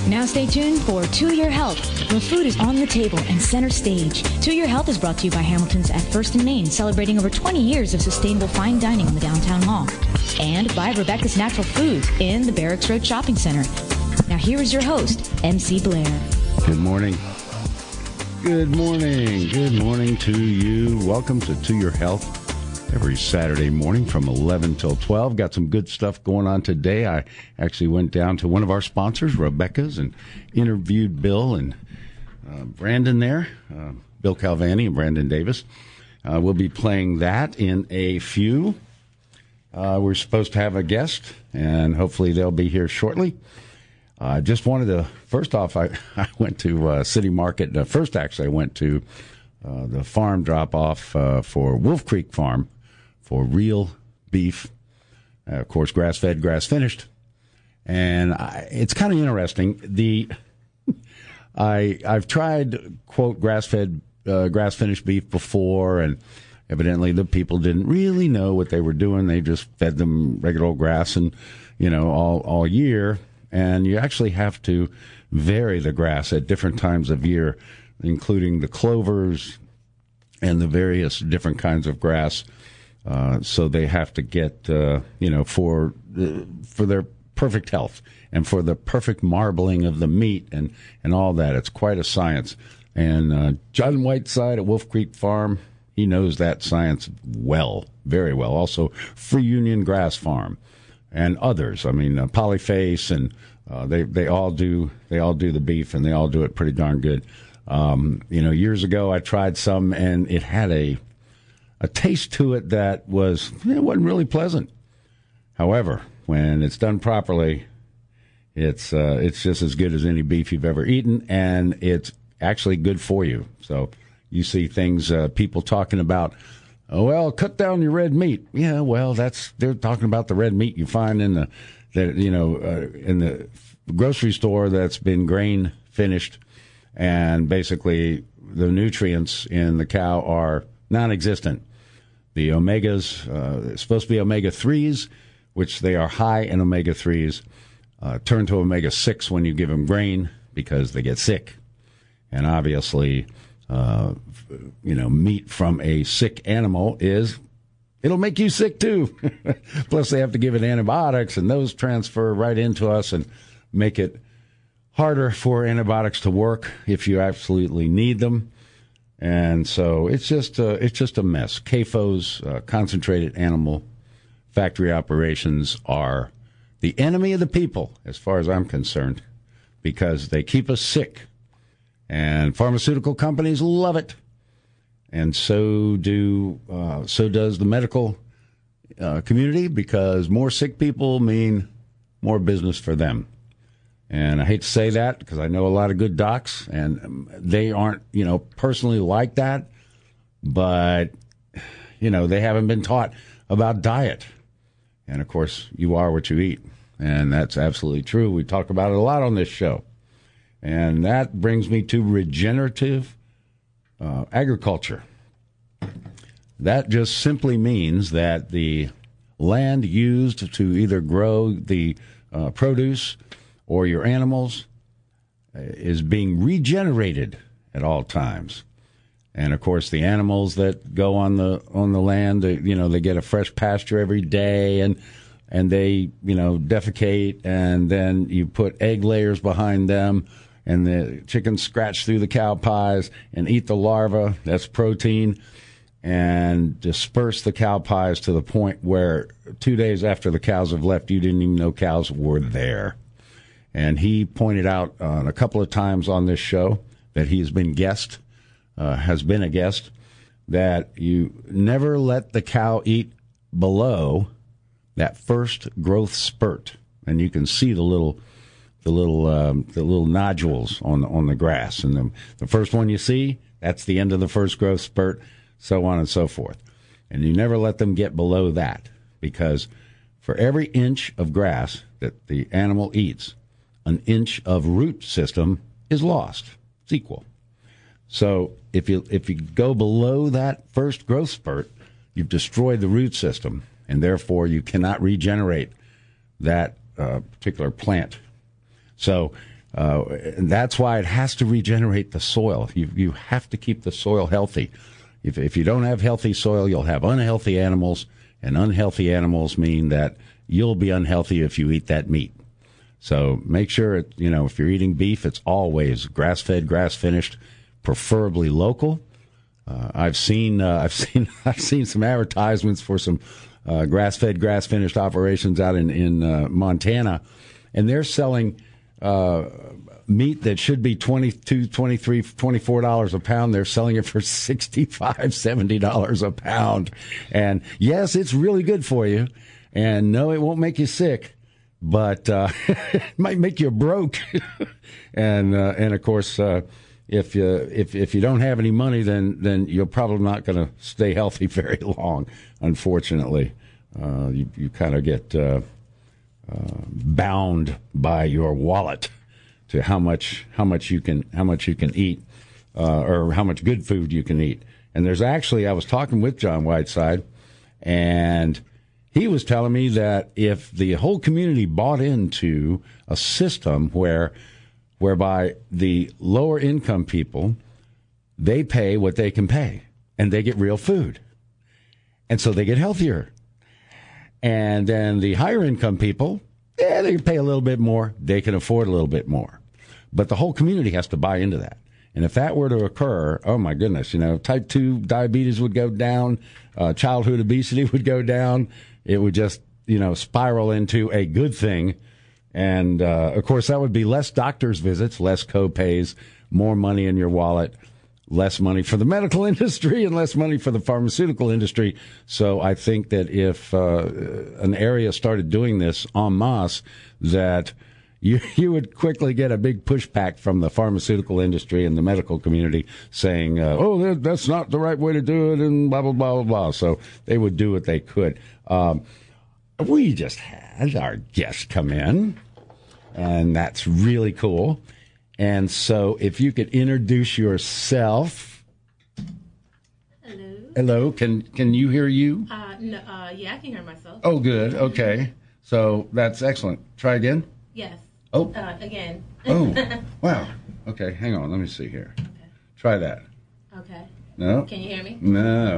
Now stay tuned for To Your Health, where food is on the table and center stage. To Your Health is brought to you by Hamilton's at First and Main, celebrating over 20 years of sustainable fine dining in the downtown mall. And by Rebecca's Natural Foods in the Barracks Road Shopping Center. Now here is your host, MC Blair. Good morning. Good morning. Good morning to you. Welcome to Your Health. Every Saturday morning from 11 till 12. Got some good stuff going on today. I actually went down to one of our sponsors, Rebecca's, and interviewed Bill and Brandon there, Bill Calvani and Brandon Davis. We'll be playing that in a few. We're supposed to have a guest, and hopefully they'll be here shortly. I just wanted to, first off, I went to City Market. First, actually, I went to the farm drop-off for Wolf Creek Farm for real beef, of course, grass-fed, grass-finished. And it's kind of interesting. I've tried, quote, grass-fed, grass-finished beef before, and evidently the people didn't really know what they were doing. They just fed them regular old grass and, all year. And you actually have to vary the grass at different times of year, including the clovers and the various different kinds of grass. So they have to get, for their perfect health and for the perfect marbling of the meat and all that. It's quite a science. And John Whiteside at Wolf Creek Farm, he knows that science well, very well. Also, Free Union Grass Farm and others. I mean, Polyface, and they all do the beef, and they all do it pretty darn good. Years ago I tried some, and it had a taste to it that wasn't really pleasant. However, when it's done properly, it's just as good as any beef you've ever eaten, and it's actually good for you. So you see things, people talking about, oh, well, cut down your red meat. Yeah, well, they're talking about the red meat you find in the grocery store that's been grain finished, and basically the nutrients in the cow are non-existent. The omegas, supposed to be omega-3s, which they are high in omega-3s, turn to omega-6 when you give them grain because they get sick. And obviously, meat from a sick animal it'll make you sick too. Plus they have to give it antibiotics, and those transfer right into us and make it harder for antibiotics to work if you absolutely need them. And so it's just a mess. CAFOs, concentrated animal factory operations, are the enemy of the people, as far as I'm concerned, because they keep us sick. And pharmaceutical companies love it, and so does the medical community, because more sick people mean more business for them. And I hate to say that because I know a lot of good docs, and they aren't, personally like that. But, they haven't been taught about diet. And, of course, you are what you eat. And that's absolutely true. We talk about it a lot on this show. And that brings me to regenerative agriculture. That just simply means that the land used to either grow the produce or your animals is being regenerated at all times. And of course, the animals that go on the land, they get a fresh pasture every day, and they defecate, and then you put egg layers behind them, and the chickens scratch through the cow pies and eat the larva. That's protein, and disperse the cow pies to the point where 2 days after the cows have left, you didn't even know cows were there. And he pointed out a couple of times on this show that he has been a guest, that you never let the cow eat below that first growth spurt, and you can see the little nodules on the grass, and the first one you see, that's the end of the first growth spurt, so on and so forth. And you never let them get below that, because for every inch of grass that the animal eats, an inch of root system is lost. It's equal. So if you go below that first growth spurt, you've destroyed the root system, and therefore you cannot regenerate that particular plant. So And that's why it has to regenerate the soil. You have to keep the soil healthy. If you don't have healthy soil, you'll have unhealthy animals, and unhealthy animals mean that you'll be unhealthy if you eat that meat. So make sure, if you're eating beef, it's always grass-fed, grass-finished, preferably local. I've seen some advertisements for some grass-fed, grass-finished operations out in Montana, and they're selling meat that should be $22, $23, $24 a pound. They're selling it for $65, $70 a pound. And yes, it's really good for you. And no, it won't make you sick, but it might make you broke. and of course, if you don't have any money, then you're probably not going to stay healthy very long. Unfortunately, you kind of get bound by your wallet to how much you can eat, or how much good food you can eat. And there's actually, I was talking with John Whiteside, and he was telling me that if the whole community bought into a system whereby the lower income people, they pay what they can pay, and they get real food, and so they get healthier. And then the higher income people, they can pay a little bit more. They can afford a little bit more. But the whole community has to buy into that. And if that were to occur, oh my goodness, type 2 diabetes would go down, childhood obesity would go down. It would just, spiral into a good thing. And, of course, that would be less doctor's visits, less co-pays, more money in your wallet, less money for the medical industry and less money for the pharmaceutical industry. So I think that if an area started doing this en masse, that you would quickly get a big pushback from the pharmaceutical industry and the medical community saying, oh, that's not the right way to do it, and blah, blah, blah, blah, blah. So they would do what they could. We just had our guest come in, and that's really cool. And so if you could introduce yourself. Hello. Hello. Can you hear you? No, yeah, I can hear myself. Oh, good. Okay. So that's excellent. Try again? Yes. Oh. Again. Oh, wow. Okay, hang on. Let me see here. Okay. Try that. Okay. No? Can you hear me? No.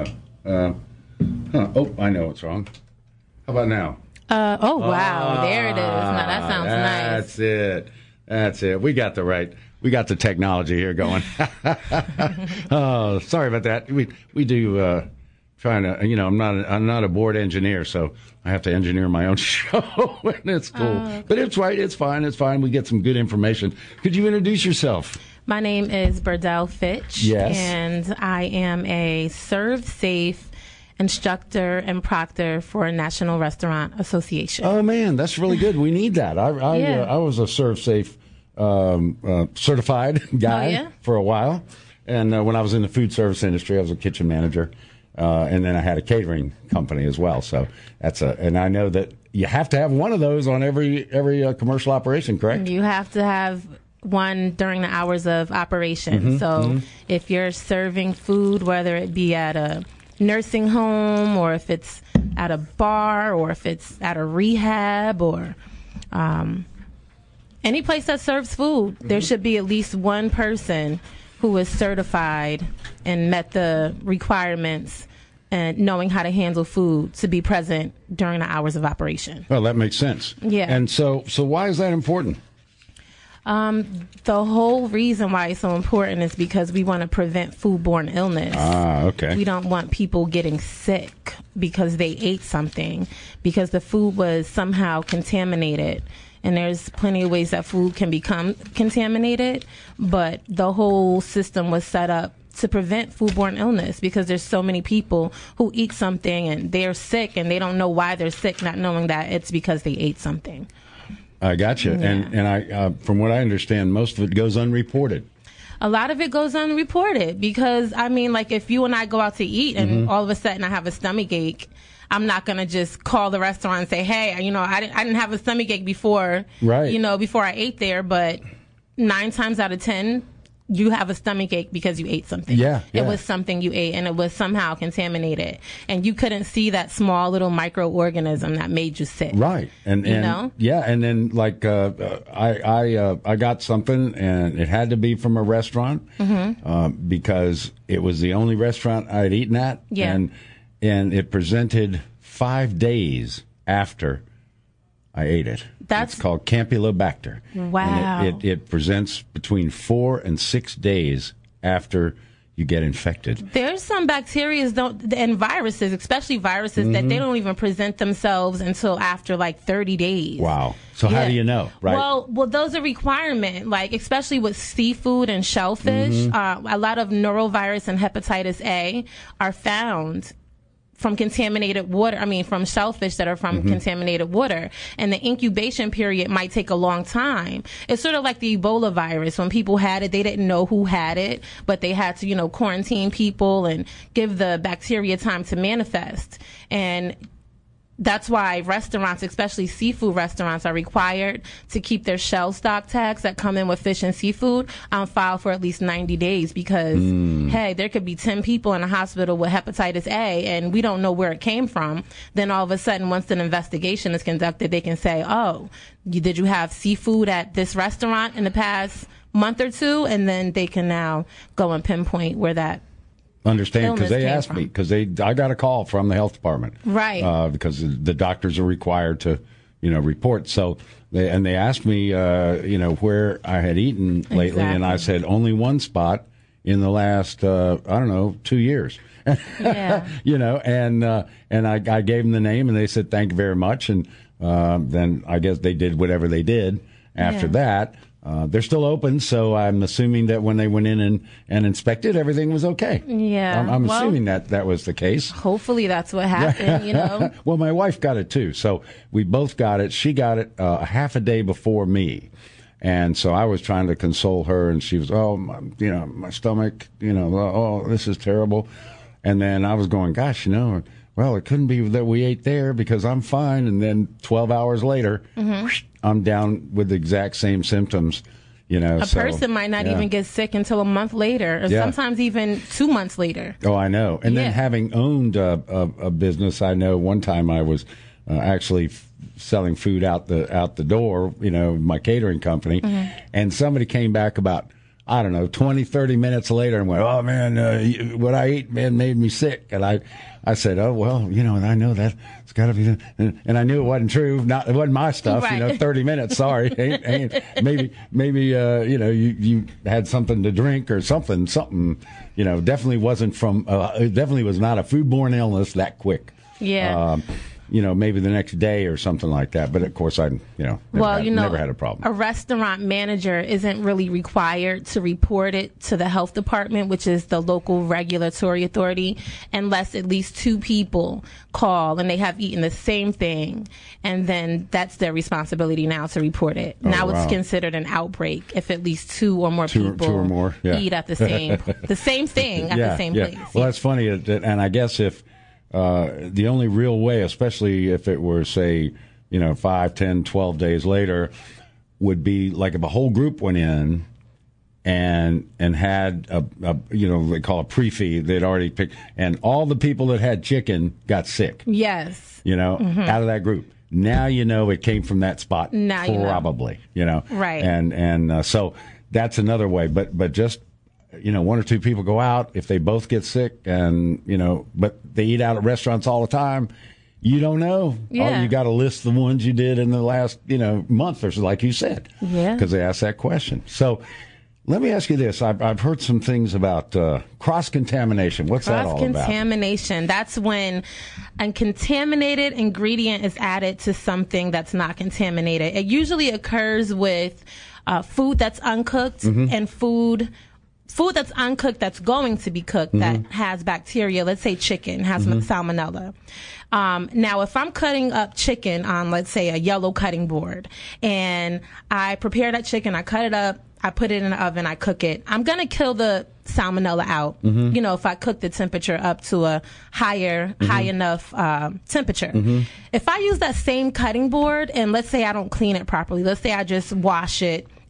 Oh, I know what's wrong. How about now? Oh, wow. There it is. Now, that sounds nice. That's it. We got the technology here going. Oh, sorry about that. We do trying to, I'm not a board engineer, so I have to engineer my own show, and it's cool. Okay. But it's right. It's fine. We get some good information. Could you introduce yourself? My name is Burdell Fitch. Yes. And I am a Serve Safe instructor and proctor for National Restaurant Association. Oh, man, that's really good. We need that. I was a Serve Safe certified guy for a while. And when I was in the food service industry, I was a kitchen manager. And then I had a catering company as well. So and I know that you have to have one of those on every commercial operation, correct? You have to have one during the hours of operation. If you're serving food, whether it be at a nursing home or if it's at a bar or if it's at a rehab or any place that serves food, there should be at least one person who is certified and met the requirements and knowing how to handle food to be present during the hours of operation. Well, that makes sense. Yeah. And so why is that important? The whole reason why it's so important is because we want to prevent foodborne illness. Okay. We don't want people getting sick because they ate something, because the food was somehow contaminated. And there's plenty of ways that food can become contaminated, but the whole system was set up to prevent foodborne illness because there's so many people who eat something and they're sick and they don't know why they're sick, not knowing that it's because they ate something. I got you. Yeah. And I, from what I understand, most of it goes unreported. A lot of it goes unreported because, like if you and I go out to eat and all of a sudden I have a stomach ache, I'm not going to just call the restaurant and say, hey, I didn't have a stomach ache before, right. Before I ate there. But 9 times out of 10, you have a stomach ache because you ate something. Yeah. It was something you ate, and it was somehow contaminated, and you couldn't see that small little microorganism that made you sick. Right. And yeah, and then like I got something, and it had to be from a restaurant because it was the only restaurant I'd eaten at. Yeah. And it presented 5 days after I ate it. It's called Campylobacter. Wow. And it presents between 4 and 6 days after you get infected. There's some bacteria and viruses, especially viruses, that they don't even present themselves until after like 30 days. Wow. So how do you know, right? Well, those are requirement, like especially with seafood and shellfish. A lot of norovirus and hepatitis A are found from contaminated water. I mean, from shellfish that are from contaminated water. And the incubation period might take a long time. It's sort of like the Ebola virus. When people had it, they didn't know who had it, but they had to, quarantine people and give the bacteria time to manifest. And that's why restaurants, especially seafood restaurants, are required to keep their shell stock tags that come in with fish and seafood on file for at least 90 days because, hey, there could be 10 people in a hospital with hepatitis A and we don't know where it came from. Then all of a sudden, once an investigation is conducted, they can say, oh, did you have seafood at this restaurant in the past month or two? And then they can now go and pinpoint where that understand, because they asked me, because I got a call from the health department, right? Because the doctors are required to, report. So they asked me, where I had eaten lately, and I said only one spot in the last, 2 years. Yeah. And I gave them the name, and they said thank you very much, and then I guess they did whatever they did after that. They're still open, so I'm assuming that when they went in and inspected, everything was okay. Yeah. I'm assuming that was the case. Hopefully that's what happened, Well, my wife got it too, so we both got it. She got it a half a day before me. And so I was trying to console her, and she was, my stomach, this is terrible. And then I was going, gosh, well, it couldn't be that we ate there because I'm fine. And then 12 hours later, I'm down with the exact same symptoms. A person might not even get sick until a month later, or sometimes even 2 months later. Oh, I know. And then having owned a business, I know one time I was actually selling food out the door, my catering company, and somebody came back about 20, 30 minutes later and went, oh, man, what I ate, made me sick. And I said, oh, well, I know that it's got to be, and I knew it wasn't true. It wasn't my stuff, right. 30 minutes, sorry. Maybe you had something to drink or something, definitely wasn't it definitely was not a foodborne illness that quick. Yeah. Maybe the next day or something like that. But of course, never had a problem. A restaurant manager isn't really required to report it to the health department, which is the local regulatory authority, unless at least 2 people call and they have eaten the same thing. And then that's their responsibility now to report it. Now it's considered an outbreak if at least 2 or more people eat at the same thing at the same place. Well, that's funny. And I guess if the only real way, especially if it were, say, 5, 10, 12 days later, would be like if a whole group went in and had they call a pre-feed. They'd already picked, and all the people that had chicken got sick. Yes. Out of that group. Now it came from that spot. Now probably. Right. And so that's another way. But just 1 or 2 people go out, if they both get sick and, but they eat out at restaurants all the time, you don't know. Yeah. You got to list the ones you did in the last, month or so, like you said. Yeah. Because they asked that question. So let me ask you this. I've heard some things about cross-contamination. What's that all about? Cross-contamination. That's when a contaminated ingredient is added to something that's not contaminated. It usually occurs with food that's uncooked and food that's uncooked that's going to be cooked that has bacteria. Let's say chicken has salmonella. Now, if I'm cutting up chicken on, let's say, a yellow cutting board, and I prepare that chicken, I cut it up, I put it in the oven, I cook it, I'm going to kill the salmonella out, if I cook the temperature up to a high enough temperature. If I use that same cutting board, and let's say I don't clean it properly, let's say I just wash it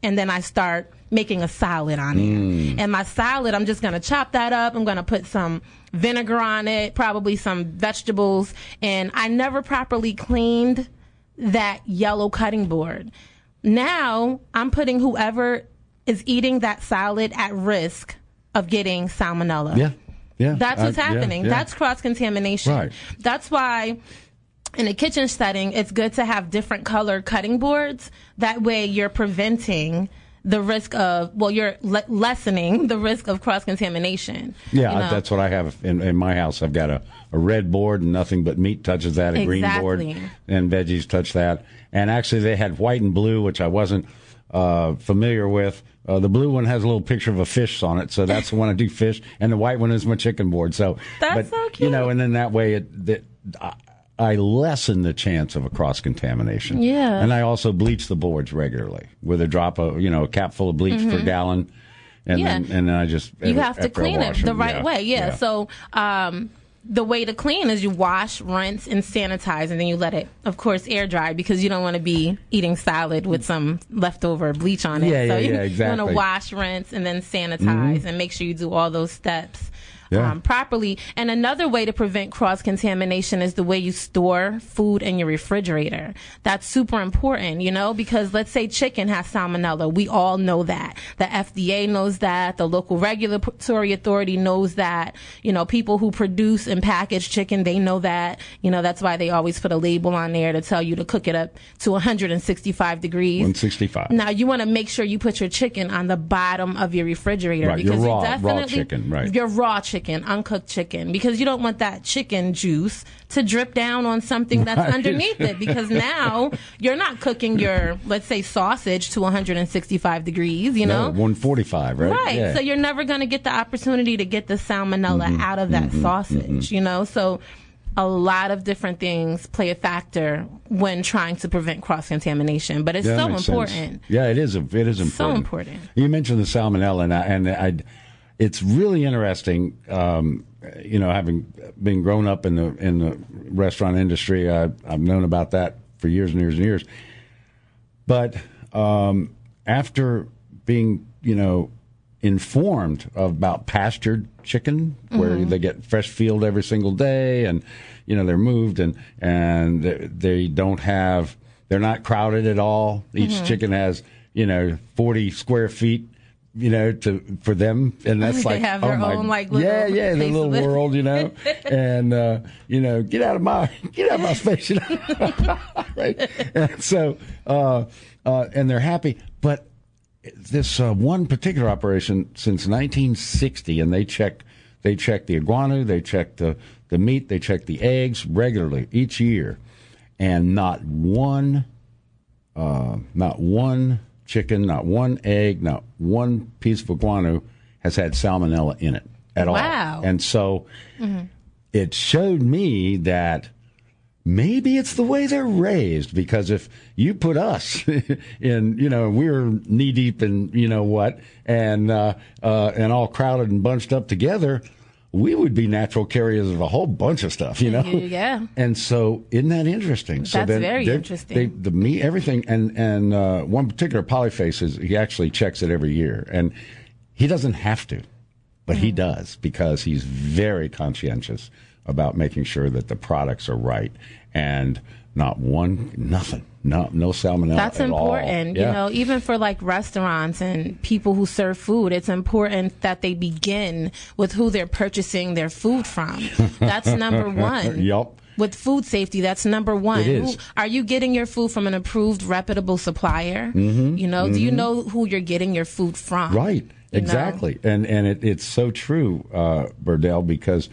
and then I start making a salad on it. And my salad, I'm just going to chop that up. I'm going to put some vinegar on it, probably some vegetables. And I never properly cleaned that yellow cutting board. Now I'm putting whoever is eating that salad at risk of getting salmonella. Yeah. That's what's happening. Yeah. That's cross-contamination. Right. That's why in a kitchen setting, it's good to have different color cutting boards. That way you're preventing the risk of, you're lessening the risk of cross-contamination. Yeah, you know? That's what I have in my house. I've got a red board, and nothing but meat touches that, a green board, and veggies touch that. And actually, they had white and blue, which I wasn't familiar with. The blue one has a little picture of a fish on it, so that's the one I do fish, and the white one is my chicken board. So that's so cute. And then that way I lessen the chance of a cross-contamination. Yeah. And I also bleach the boards regularly with a drop of, a cap full of bleach per gallon. And then I just... You have to clean it the right way. Yeah. So the way to clean is you wash, rinse, and sanitize, and then you let it, of course, air dry, because you don't want to be eating salad with some leftover bleach on it. Exactly. You want to wash, rinse, and then sanitize, and make sure you do all those steps properly. And another way to prevent cross-contamination is the way you store food in your refrigerator. That's super important, because let's say chicken has salmonella. We all know that. The FDA knows that. The local regulatory authority knows that. People who produce and package chicken, they know that. That's why they always put a label on there to tell you to cook it up to 165 degrees. 165. Now, you want to make sure you put your chicken on the bottom of your refrigerator. Right, because your raw chicken, right. Your raw chicken, uncooked chicken, because you don't want that chicken juice to drip down on something that's underneath it, because now you're not cooking your, let's say, sausage to 165 degrees, No, 145, right? Right. Yeah. So you're never going to get the opportunity to get the salmonella out of that sausage, So a lot of different things play a factor when trying to prevent cross-contamination, but it's so important. Sense. Yeah, it is. It is important. So important. You mentioned the salmonella, and it's really interesting. Having been grown up in the restaurant industry, I've known about that for years and years and years. But after being, informed about pastured chicken, where they get fresh field every single day, and they're moved, and they don't have, they're not crowded at all. Each chicken has 40 square feet, for them, and that's they like, have their own little their little world, and get out of my space, right? And so, and they're happy, but this one particular operation since 1960, and they check the iguana, they check the meat, they check the eggs regularly each year, and not one chicken, not one egg, not one piece of iguana has had salmonella in it at all. Wow. And so it showed me that maybe it's the way they're raised, because if you put us in, we're knee deep in what, and all crowded and bunched up together, we would be natural carriers of a whole bunch of stuff, Yeah. And so, isn't that interesting? That's very interesting. The meat, everything, and one particular polyface he actually checks it every year, and he doesn't have to, but he does, because he's very conscientious about making sure that the products are right, and nothing. No salmonella. That's at important. all. Even for restaurants and people who serve food, it's important that they begin with who they're purchasing their food from. That's number one. Yep. With food safety, that's number one. It is. Are you getting your food from an approved, reputable supplier? Do you know who you're getting your food from? Right. Exactly. And it's so true, Burdell, because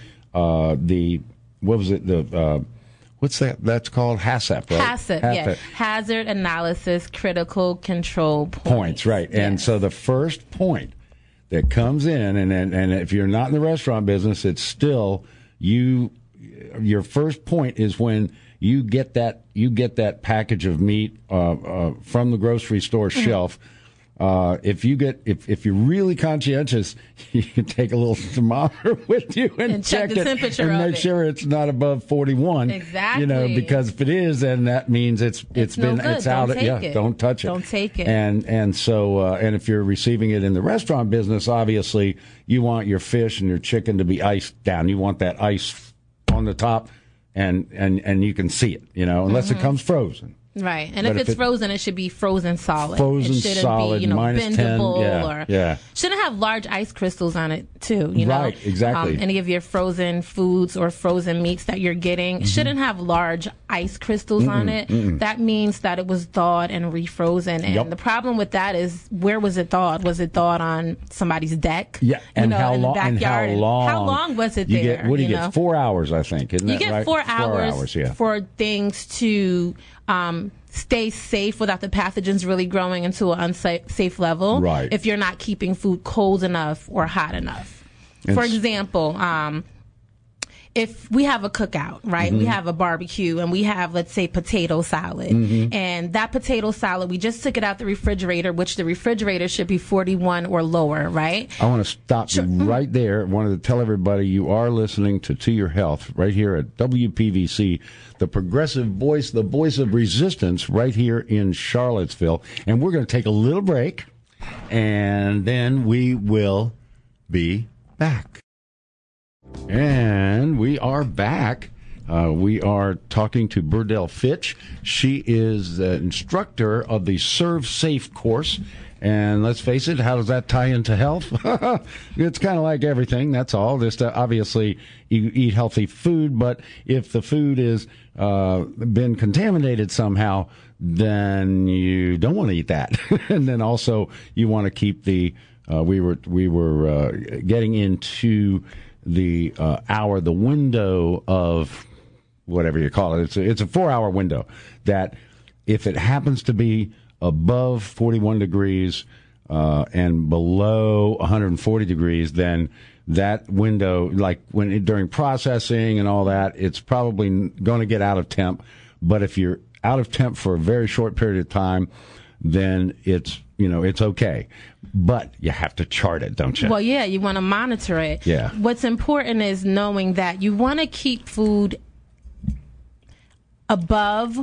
what's that? That's called HACCP, right? HACCP, yeah. Hazard Analysis Critical Control Points, right. Yes. And so the first point that comes in, and if you're not in the restaurant business, it's still your first point is when you get that package of meat from the grocery store shelf, if you're really conscientious, you can take a little thermometer with you and check the it temperature and of make it. sure it's not above 41. Exactly. Because if it is, then that means it's no good. it's out. Don't take it. Don't touch it. Don't take it. And so if you're receiving it in the restaurant business, obviously you want your fish and your chicken to be iced down. You want that ice on the top, and you can see it. Unless it comes frozen. Right, and But if it's frozen, it should be frozen solid. Frozen it shouldn't solid, be, minus 10, bendable yeah. Shouldn't have large ice crystals on it too. Right, exactly. Any of your frozen foods or frozen meats that you're getting shouldn't have large ice crystals on it. That means that it was thawed and refrozen. And the problem with that is, where was it thawed? Was it thawed on somebody's deck? Yeah, and how in the long? And backyard? how long was it you there? Get, what do you get? 4 hours, I think. Isn't You that get right? 4 hours, 4 hours, yeah. for things to stay safe without the pathogens really growing into an unsafe level. Right. If you're not keeping food cold enough or hot enough. For example, if we have a cookout, right? We have a barbecue and we have, let's say, potato salad. And that potato salad, we just took it out the refrigerator, which the refrigerator should be 41 or lower, right? I want to stop you right there. I wanted to tell everybody you are listening to Your Health right here at WPVC, the progressive voice, the voice of resistance right here in Charlottesville. And we're going to take a little break, and then we will be back. And we are back. We are talking to Burdell Fitch. She is the instructor of the Serve Safe course. And let's face it, how does that tie into health? It's kind of like everything, that's all. Just obviously, you eat healthy food, but if the food is been contaminated somehow, then you don't want to eat that. And then also, you want to keep the, we were getting into the the window of whatever you call it. It's a 4 hour window that if it happens to be above 41 degrees and below 140 degrees, then that window, like during processing and all that, it's probably going to get out of temp. But if you're out of temp for a very short period of time, then it's okay. But you have to chart it, don't you? Well, yeah, you want to monitor it. Yeah. What's important is knowing that you want to keep food above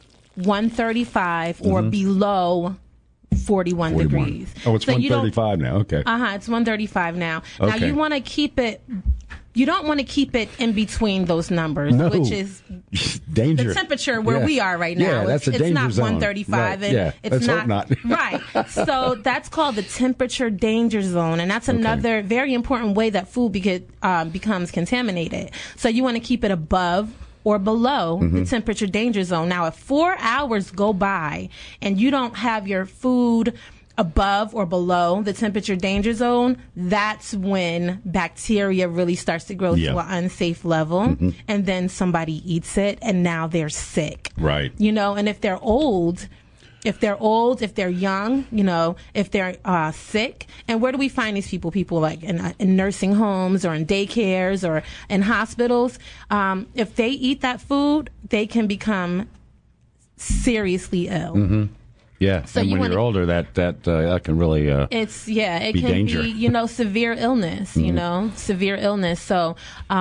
135 or below 41 degrees. Oh, it's 135 now. Okay. It's 135 now. Okay. Now, you want to keep it... You don't want to keep it in between those numbers, which is danger. The temperature where we are right now. Yeah, that's a danger it's not zone. 135, right. and it's Let's not, hope not. Right. So that's called the temperature danger zone, and that's another very important way that food becomes contaminated. So you want to keep it above or below the temperature danger zone. Now, if 4 hours go by and you don't have your food above or below the temperature danger zone, that's when bacteria really starts to grow to an unsafe level, and then somebody eats it and now they're sick. Right. And if they're old, if they're young, if they're sick. And where do we find these people? People like in nursing homes or in daycares or in hospitals. If they eat that food, they can become seriously ill. Yeah, so and when you're older, that can really it can danger. be severe illness. Severe illness. So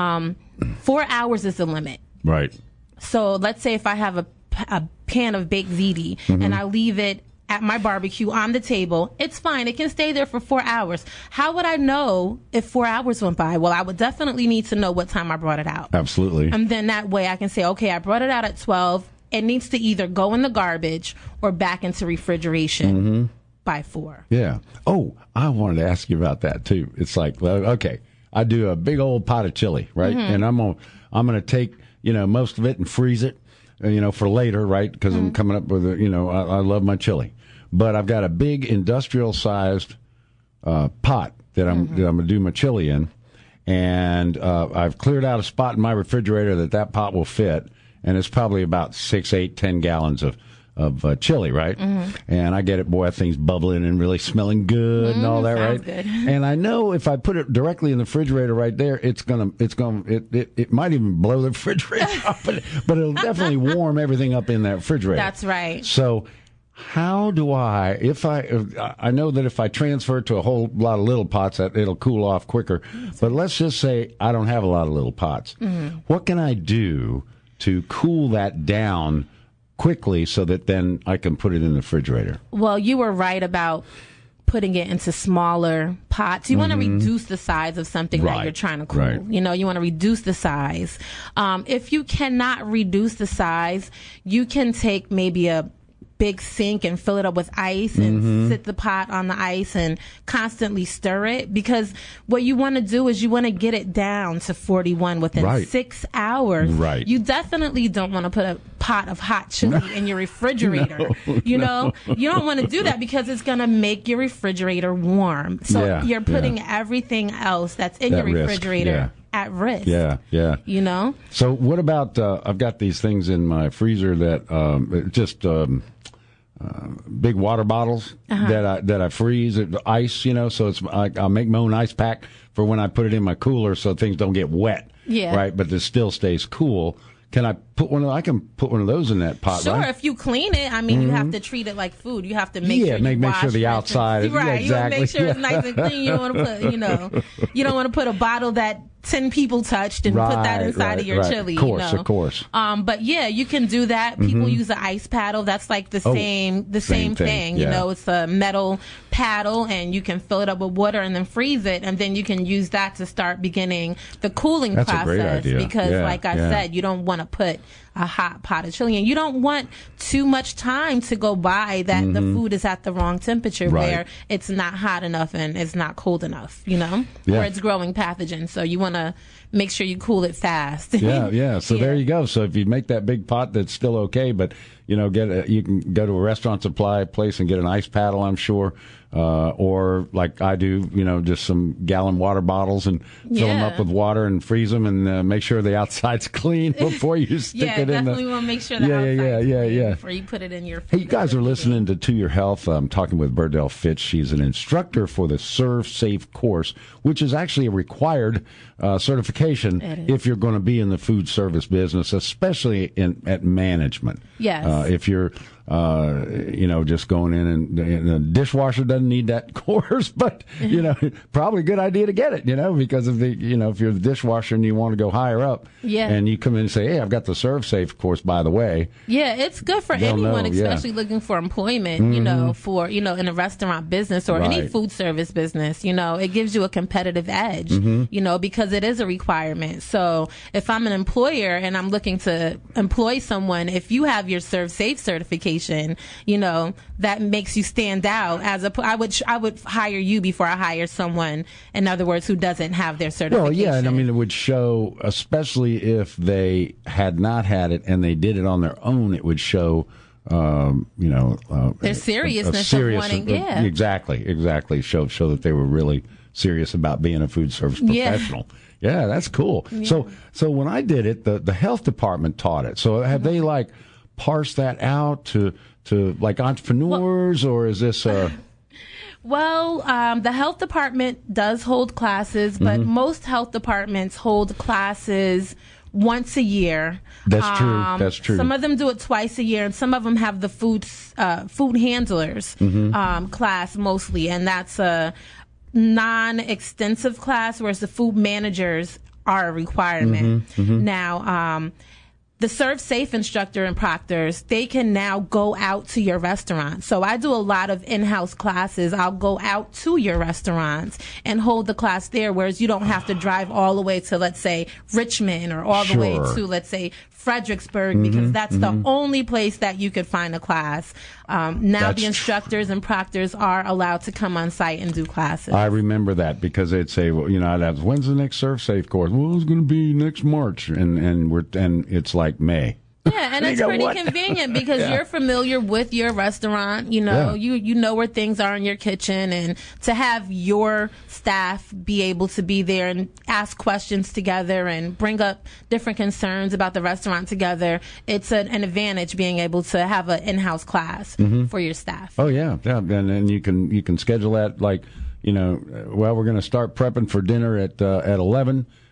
4 hours is the limit. Right. So let's say if I have a pan of baked ziti and I leave it at my barbecue on the table, it's fine. It can stay there for 4 hours. How would I know if 4 hours went by? Well, I would definitely need to know what time I brought it out. Absolutely. And then that way I can say, okay, I brought it out at 12. It needs to either go in the garbage or back into refrigeration by 4. Yeah. Oh, I wanted to ask you about that too. It's like, well, okay, I do a big old pot of chili, right? And I'm gonna take most of it and freeze it, for later, right? Because I'm coming up with I love my chili, but I've got a big industrial sized pot that I'm gonna do my chili in, and I've cleared out a spot in my refrigerator that pot will fit. And it's probably about 6, 8, 10 gallons of chili, right? And I get it, boy, that thing's bubbling and really smelling good and all that, right? Good. And I know if I put it directly in the refrigerator right there, it might even blow the refrigerator up, but it'll definitely warm everything up in that refrigerator. That's right. So how do I know that if I transfer it to a whole lot of little pots, that it'll cool off quicker. But let's just say I don't have a lot of little pots. Mm-hmm. What can I do to cool that down quickly so that then I can put it in the refrigerator? Well, you were right about putting it into smaller pots. You want to reduce the size of something that you're trying to cool. Right. You know, you want to reduce the size. If you cannot reduce the size, you can take maybe a big sink and fill it up with ice and sit the pot on the ice and constantly stir it, because what you want to do is you want to get it down to 41 within 6 hours. Right. You definitely don't want to put a pot of hot chili in your refrigerator. You know, you don't want to do that because it's going to make your refrigerator warm. So you're putting everything else that's in your refrigerator at risk. Yeah. You know? So what about, I've got these things in my freezer that big water bottles that I freeze, ice, you know, so it's I'll make my own ice pack for when I put it in my cooler so things don't get wet. Yeah. Right, but it still stays cool. Can I put I can put one of those in that pot, sure, right? If you clean it, I mean, you have to treat it like food. You have to make sure make sure the outside is right. Exactly. You make sure it's nice and clean. You don't want to put, you don't want to put a bottle that 10 people touched and put that inside of your chili. Of course. But yeah, you can do that. People use an ice paddle. That's like the same thing. Yeah. You know, it's a metal paddle, and you can fill it up with water and then freeze it, and then you can use that to start beginning the cooling process. A great idea. Because, like I said, you don't want to put a hot pot of chili, and you don't want too much time to go by that the food is at the wrong temperature where it's not hot enough and it's not cold enough, you know, where it's growing pathogens. So you want to make sure you cool it fast. So there you go. So if you make that big pot, that's still okay, but you know, you can go to a restaurant supply place and get an ice paddle, I'm sure. Or like I do, you know, just some gallon water bottles and fill them up with water and freeze them and make sure the outside's clean before you stick it in the... Yeah, definitely want to make sure the outside's clean before you put it in your food. Hey, you guys are listening to Your Health. I'm talking with Burdell Fitch. She's an instructor for the Serve Safe course, which is actually a required certification if you're going to be in the food service business, especially at management. Yes. If you're just going in and the dishwasher doesn't need that course, but, you know, probably a good idea to get it, you know, because of if you're the dishwasher and you want to go higher up and you come in and say, hey, I've got the Serve Safe course, by the way. Yeah, it's good for anyone, especially looking for employment, you know, in a restaurant business or any food service business, you know, it gives you a competitive edge, you know, because it is a requirement. So if I'm an employer and I'm looking to employ someone, if you have your Serve Safe certification, you know, that makes you stand out. I would hire you before I hire someone, in other words, who doesn't have their certification. Well, yeah, and I mean, it would show, especially if they had not had it and they did it on their own, it would show, their seriousness of wanting, exactly. Show that they were really serious about being a food service professional. Yeah, that's cool. Yeah. So when I did it, the health department taught it. So have they parse that out to like entrepreneurs, or is this Well, the health department does hold classes, but most health departments hold classes once a year. That's true. Some of them do it twice a year, and some of them have the food handlers class mostly, and that's a non-extensive class, whereas the food managers are a requirement. Now, the Serve Safe instructor and proctors, they can now go out to your restaurant. So I do a lot of in-house classes. I'll go out to your restaurants and hold the class there, whereas you don't have to drive all the way to, let's say, Richmond or all the way to, let's say, Fredericksburg, because that's the only place that you could find a class. The instructors and proctors are allowed to come on site and do classes. I remember that because they'd say, well, you know, I'd ask, when's the next Serve Safe course? Well, it's going to be next March, and it's like May. Yeah, and it's pretty convenient because you're familiar with your restaurant. You know, you know where things are in your kitchen, and to have your staff be able to be there and ask questions together and bring up different concerns about the restaurant together, it's an advantage being able to have an in-house class for your staff. Oh yeah, and you can schedule that like, you know, well, we're going to start prepping for dinner at 11.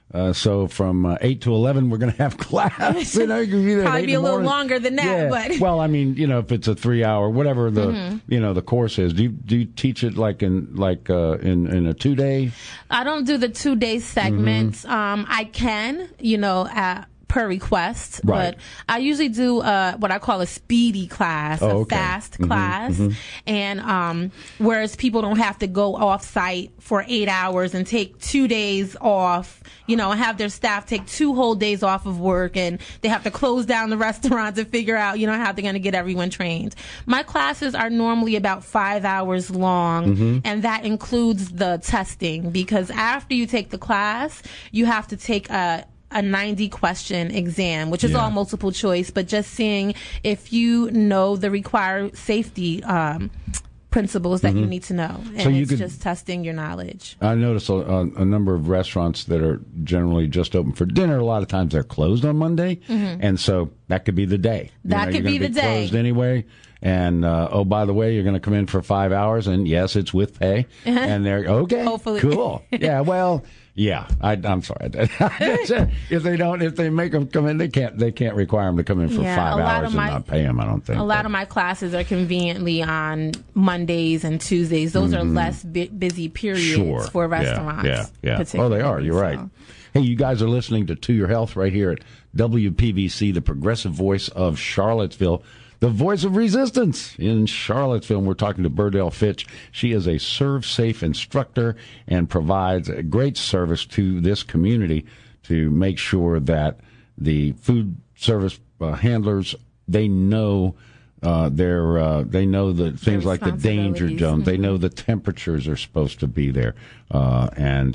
So from 8 to 11, we're going to have class. Probably be a little longer than that. Yeah. But well, I mean, if it's a 3-hour, whatever the the course is, do you teach it like in a 2-day? I don't do the 2-day segments. I can, per request, right. But I usually do what I call a speedy class, a fast class, and whereas people don't have to go off site for 8 hours and take 2 days off, and have their staff take 2 whole days off of work, and they have to close down the restaurant to figure out, how they're going to get everyone trained. My classes are normally about 5 hours long, and that includes the testing, because after you take the class, you have to take a 90-question exam, which is all multiple choice, but just seeing if you know the required safety principles that you need to know. And so just testing your knowledge. I notice a number of restaurants that are generally just open for dinner, a lot of times they're closed on Monday, and so that could be the day. That could be the day. Closed anyway. And, by the way, you're going to come in for 5 hours, and yes, it's with pay. And they're, okay, hopefully. Cool. Yeah, well, yeah, I'm sorry. If they make them come in, they can't require them to come in for 5 hours and not pay them, I don't think. A lot of my classes are conveniently on Mondays and Tuesdays. Those are less busy periods for restaurants. Yeah. Oh, they are. You're right. Hey, you guys are listening to Your Health right here at WPVC, the progressive voice of Charlottesville. The voice of resistance in Charlottesville. We're talking to Burdell Fitch. She is a ServSafe instructor and provides a great service to this community to make sure that the food service handlers, they know they know the things like the danger zone. They know the temperatures are supposed to be there, and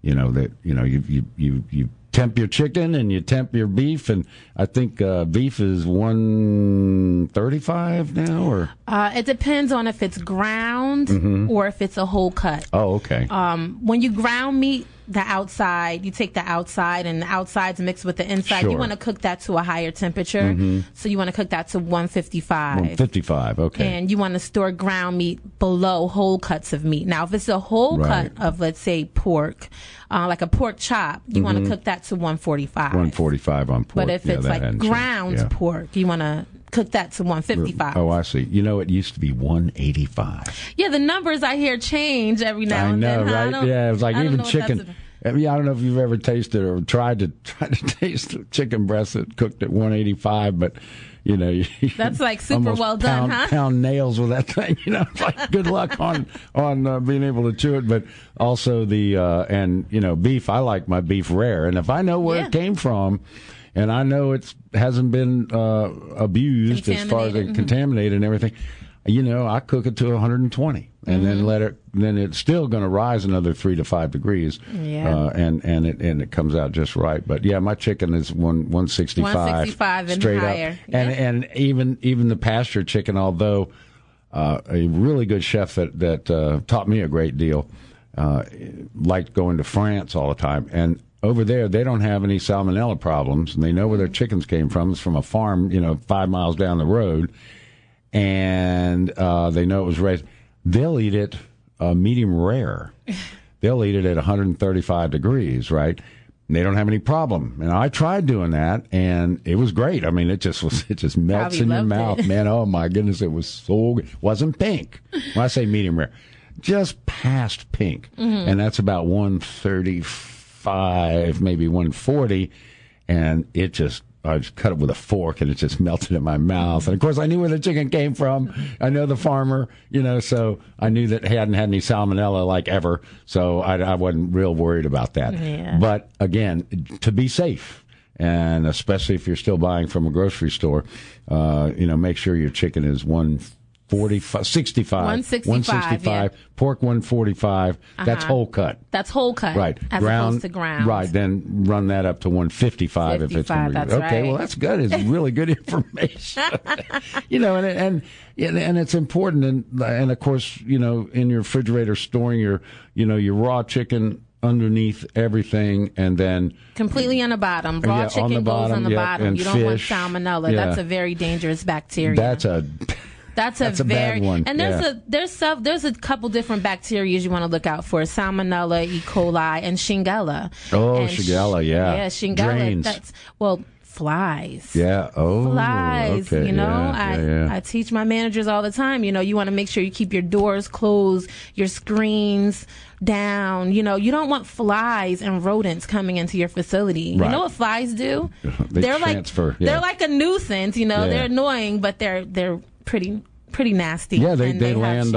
you temp your chicken and you temp your beef, and I think beef is 135 now, or it depends on if it's ground or if it's a whole cut. Oh, okay. When you ground meat, the outside, you take the outside, and the outside's mixed with the inside. Sure. You want to cook that to a higher temperature, so you want to cook that to 155. 155, okay. And you want to store ground meat below whole cuts of meat. Now, if it's a whole cut of, let's say, pork, like a pork chop, you want to cook that to 145. 145 on pork. But if it's like ground pork, you want to cook that to 155. Oh, I see. It used to be 185. Yeah, the numbers I hear change every now and then. I know, right? Yeah, it's like even chicken. I don't know if you've ever tasted or tried to taste chicken breast that cooked at 185, but that's like super well done, pound nails with that thing. It's like good luck on being able to chew it. But also beef. I like my beef rare, and if I know where it came from, and I know it hasn't been abused as far as contaminated and everything, I cook it to 120, and then then it's still going to rise another 3 to 5 degrees. Yeah. And it comes out just right. But yeah, my chicken is 165. 165 and straight higher. Up. And even the pasture chicken, although a really good chef that taught me a great deal, liked going to France all the time. And over there, they don't have any salmonella problems, and they know where their chickens came from. It's from a farm, 5 miles down the road. And they know it was raised. They'll eat it medium rare. They'll eat it at 135 degrees, right? And they don't have any problem. And I tried doing that, and it was great. I mean, it just melts in your mouth, man. Oh my goodness, it was so good. It wasn't pink. When I say medium rare, just past pink, and that's about 135, maybe 140, and I just cut it with a fork, and it just melted in my mouth. And, of course, I knew where the chicken came from. I know the farmer, so I knew that he hadn't had any salmonella, like, ever. So I wasn't real worried about that. Yeah. But, again, to be safe, and especially if you're still buying from a grocery store, make sure your chicken is 165. Yeah. Pork 145. That's whole cut. That's whole cut. Right. As opposed to ground. Right. Then run that up to 155 if it's going to be. That's okay. Right. Well, that's good. It's really good information. And it's important. And of course, in your refrigerator, storing your raw chicken underneath everything, and then completely on the bottom. Raw chicken goes on the bottom. You don't want salmonella. That's a very dangerous bacteria. That's a bad one. And there's a couple different bacteria you want to look out for: Salmonella, E. coli, and Shigella. Oh, and Shigella, yeah, Shigella. Drains. That's flies. Yeah. Oh, flies. okay. I teach my managers all the time. You want to make sure you keep your doors closed, your screens down. You don't want flies and rodents coming into your facility. Right. You know what flies do? They're transfer. They're like a nuisance. They're annoying, but they're pretty nasty. Yeah, they land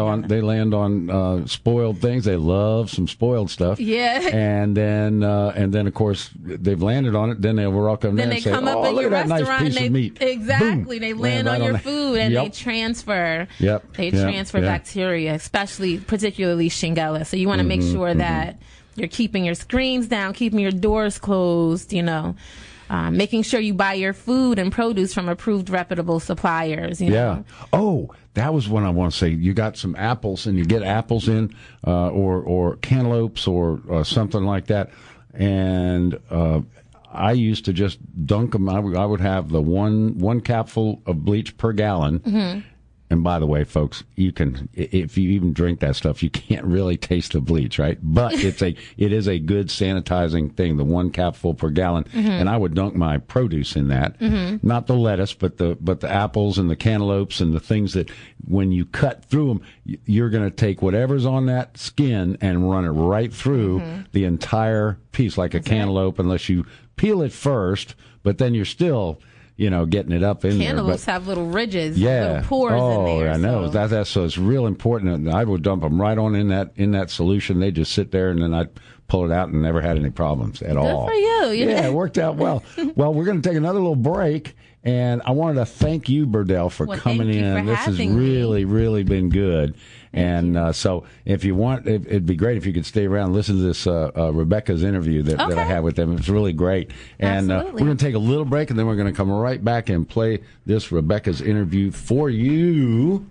on spoiled things. They love some spoiled stuff. Yeah, and then of course they've landed on it. Then they will walk up there and say, "Oh, look at that nice piece of meat." Exactly, boom, they land on your food and yep. they transfer. Yep. They transfer bacteria, particularly Shigella. So you want to make sure that you're keeping your screens down, keeping your doors closed. Making sure you buy your food and produce from approved, reputable suppliers. Yeah. Oh, that was one I want to say. You got some apples, and you get apples in, or cantaloupes, or something like that. And I used to just dunk them. I would have the one capful of bleach per gallon. Mm-hmm. And by the way, folks, you can, if you even drink that stuff, you can't really taste the bleach, right? But it is a good sanitizing thing, the one capful per gallon. Mm-hmm. And I would dunk my produce in that. Mm-hmm. Not the lettuce, but the apples and the cantaloupes and the things that when you cut through them, you're going to take whatever's on that skin and run it right through the entire piece, like a cantaloupe, unless you peel it first, but then you're still getting it up in there. Cantaloupes have little ridges, little pores in there. I know. So it's real important. I would dump them right on in that solution. They just sit there, and then I'd pull it out and never had any problems at all. Good for you. Yeah, it worked out well. Well, we're going to take another little break, and I wanted to thank you, Burdell, for coming in. This has really, really been good. And so if you want, it'd be great if you could stay around and listen to this Rebecca's interview that I had with them. It was really great. And we're going to take a little break, and then we're going to come right back and play this Rebecca's interview for you.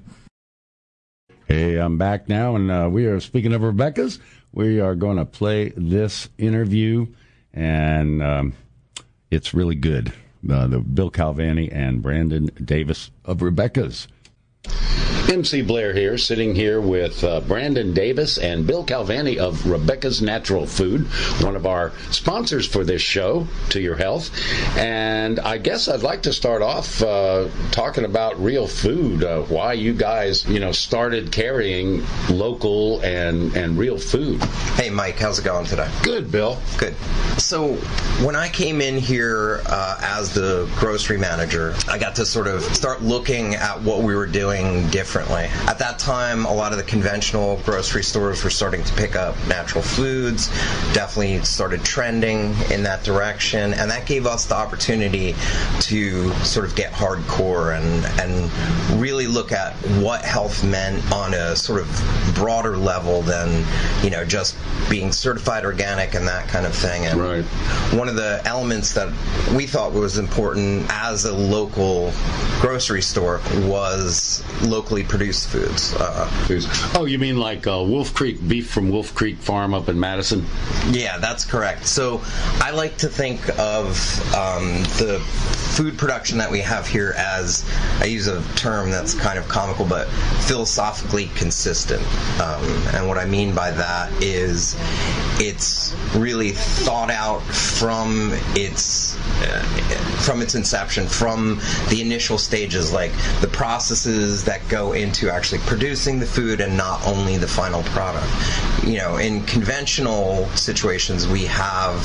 Hey, I'm back now, and we are, speaking of Rebecca's, we are going to play this interview, and it's really good. The Bill Calvani and Brandon Davis of Rebecca's. MC Blair here, sitting here with Brandon Davis and Bill Calvani of Rebecca's Natural Food, one of our sponsors for this show, To Your Health. And I guess I'd like to start off talking about real food, why you guys, started carrying local and real food. Hey, Mike, how's it going today? Good, Bill. Good. So when I came in here as the grocery manager, I got to sort of start looking at what we were doing differently. At that time, a lot of the conventional grocery stores were starting to pick up natural foods, definitely started trending in that direction, and that gave us the opportunity to sort of get hardcore and really look at what health meant on a sort of broader level than, just being certified organic and that kind of thing. And right. One of the elements that we thought was important as a local grocery store was locally produced foods. Oh, you mean like Wolf Creek, beef from Wolf Creek Farm up in Madison? Yeah, that's correct. So I like to think of the food production that we have here as, I use a term that's kind of comical, but philosophically consistent. And what I mean by that is it's really thought out from its inception, from the initial stages, like the processes that go into actually producing the food and not only the final product. In conventional situations, we have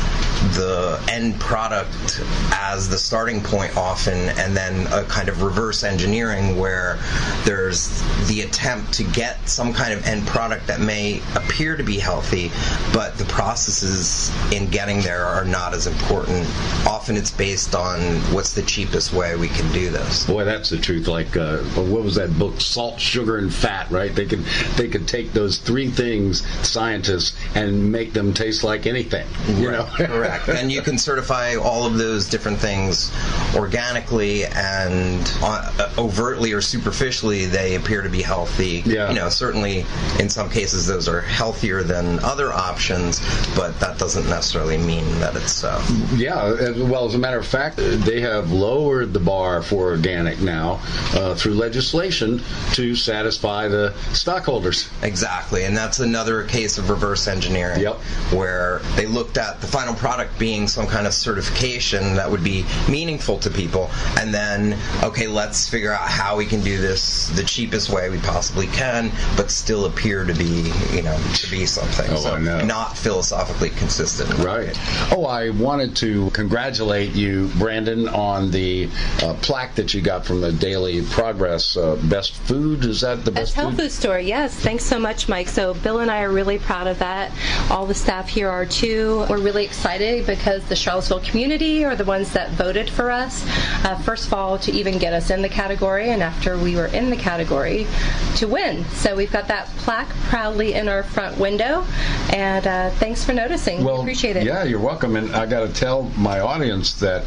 the end product as the starting point often, and then a kind of reverse engineering where there's the attempt to get some kind of end product that may appear to be healthy, but the processes in getting there are not as important. Often it's based on what's the cheapest way we can do this. Boy, that's the truth. Like, what was that book? Salt, sugar, and fat, right? They could take those three things, scientists, and make them taste like anything. Correct. Correct. And you can certify all of those different things organically and overtly or superficially they appear to be healthy. Yeah. You know, certainly in some cases those are healthier than other options, but that doesn't necessarily mean that it's so. Yeah, well, as a matter of fact, they have lowered the bar for organic now through legislation to satisfy the stockholders. Exactly, and that's another case of reverse engineering. Yep. Where they looked at the final product being some kind of certification that would be meaningful to people, and then, okay, let's figure out how we can do this the cheapest way we possibly can, but still appear to be, you know, to be something. Oh, so I know. Not philosophically consistent. Right. Oh, I wanted to congratulate you, Brandon, on the plaque that you got from the Daily Progress. Best food, is that the best health food store? Yes. Thanks so much, Mike. So Bill and I are really proud of that. All the staff here are too. We're really excited because the Charlottesville community are the ones that voted for us. First of all, to even get us in the category, and after we were in the category, to win. So we've got that plaque proudly in our front window, and thanks for noticing. Well, we appreciate it. Yeah, you're welcome. And I got to tell my audience that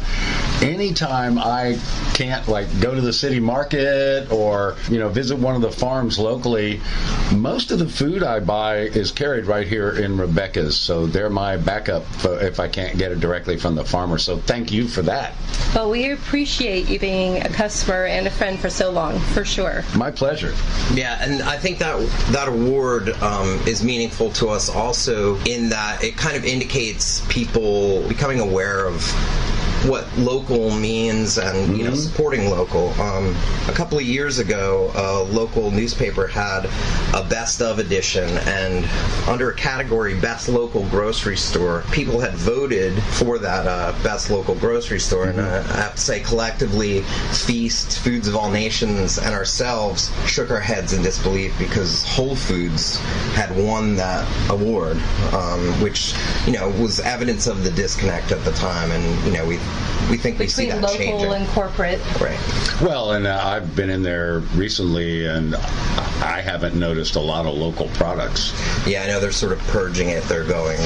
anytime I can't, like, go to the city market or, you know, visit one of the farms locally, most of the food I buy is carried right here in Rebecca's. So they're my backup if I can't get it directly from the farmer. So thank you for that. Well, we appreciate you being a customer and a friend for so long, for sure. My pleasure. Yeah, and I think that award is meaningful to us also in that it kind of indicates people becoming aware of what local means and, you know, supporting local. A couple of years ago, a local newspaper had a best of edition, and under a category best local grocery store, people had voted for that best local grocery store. And I have to say, collectively, Feast, Foods of All Nations, and ourselves shook our heads in disbelief because Whole Foods had won that award, which, you know, was evidence of the disconnect at the time. And, you know, we think we see that changing. Between local and corporate. Right. Well, and I've been in there recently, and I haven't noticed a lot of local products. Yeah, I know they're sort of purging it. They're going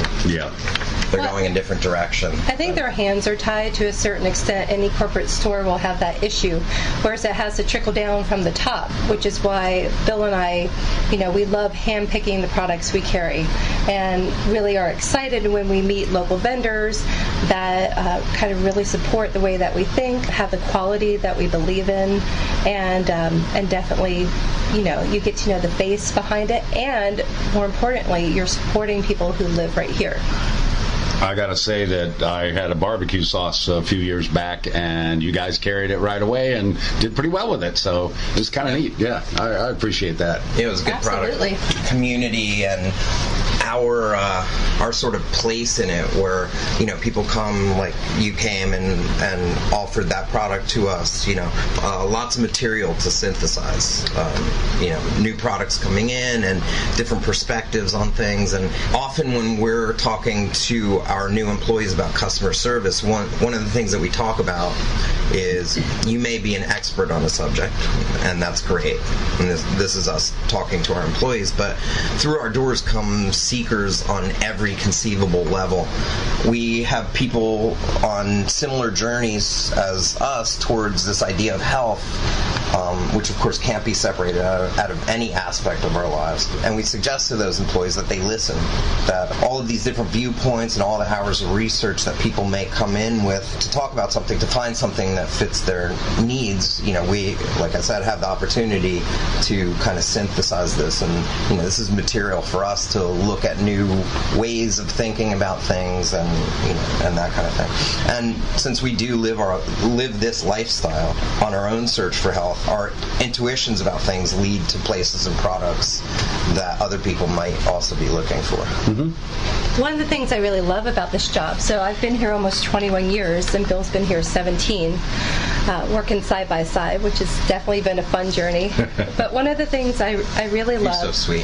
in a different direction. I think their hands are tied to a certain extent. Any corporate store will have that issue, whereas it has to trickle down from the top, which is why Bill and I, you know, we love hand-picking the products we carry and really are excited when we meet local vendors that kind of really support the way that we think, have the quality that we believe in, and definitely, you know, you get to know the face behind it, and more importantly, you're supporting people who live right here. I got to say that I had a barbecue sauce a few years back, and you guys carried it right away and did pretty well with it. So it was kind of neat. Yeah, I appreciate that. It was a good Absolutely. product. Community and our sort of place in it, where, you know, people come like you came and offered that product to us. You know, lots of material to synthesize. You know, new products coming in and different perspectives on things. And often when we're talking to our new employees about customer service, one of the things that we talk about is you may be an expert on a subject, and that's great. And this is us talking to our employees, but through our doors come seekers on every conceivable level. We have people on similar journeys as us towards this idea of health, which of course can't be separated out of any aspect of our lives. And we suggest to those employees that they listen, that all of these different viewpoints and all the hours of research that people may come in with to talk about something, to find something that fits their needs, you know, we, like I said, have the opportunity to kind of synthesize this. And, you know, this is material for us to look at new ways of thinking about things, and, you know, and that kind of thing. And since we do live this lifestyle on our own search for health, our intuitions about things lead to places and products that other people might also be looking for. Mm-hmm. One of the things I really love about this job, so I've been here almost 21 years, and Bill's been here 17, working side by side, which has definitely been a fun journey. But one of the things I really love... You're so sweet.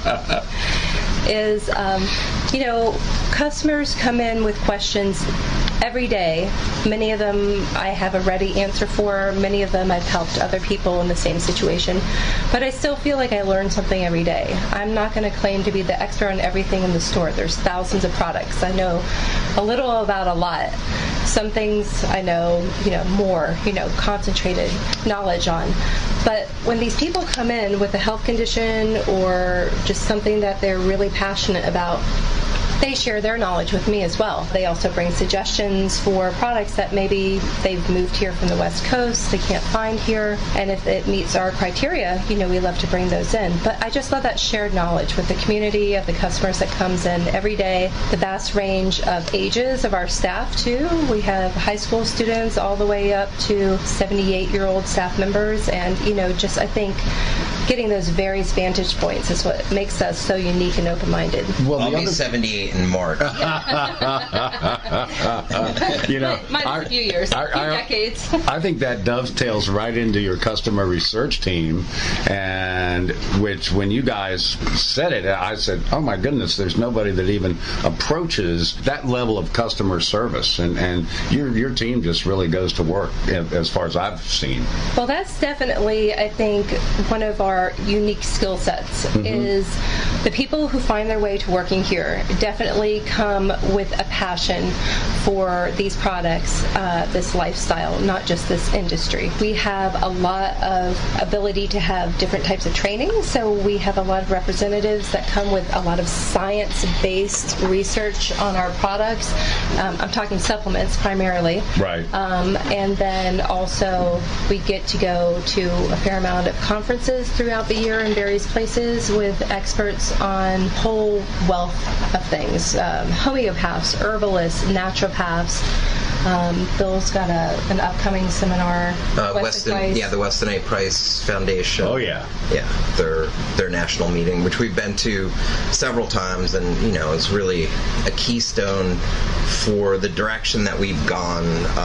is, you know, customers come in with questions every day. Many of them I have a ready answer for. Many of them I've helped other people in the same situation. But I still feel like I learn something every day. I'm not going to claim to be the expert on everything in the store. There's thousands of products. I know a little about a lot. Some things I know, more, concentrated knowledge on. But when these people come in with a health condition or just something that they're really passionate about, they share their knowledge with me as well. They also bring suggestions for products that maybe they've moved here from the West Coast, they can't find here, and if it meets our criteria, we love to bring those in. But I just love that shared knowledge with the community of the customers that comes in every day, the vast range of ages of our staff too. We have high school students all the way up to 78-year-old staff members, and I think getting those various vantage points is what makes us so unique and open-minded. Well, I'll be 78 in March. Mine's a few years, a few decades. I think that dovetails right into your customer research team, and which when you guys said it, I said, oh my goodness, there's nobody that even approaches that level of customer service, and your team just really goes to work as far as I've seen. Well, that's definitely, I think, one of our unique skill sets is the people who find their way to working here definitely come with a passion for these products, this lifestyle, not just this industry. We have a lot of ability to have different types of training, so we have a lot of representatives that come with a lot of science-based research on our products. I'm talking supplements primarily. Right. And then also we get to go to a fair amount of conferences throughout the year in various places with experts on whole wealth of things, homeopaths, herbalists, naturopaths. Bill's got an upcoming seminar. The Weston A. Price Foundation. Oh yeah, their national meeting, which we've been to several times, and is really a keystone for the direction that we've gone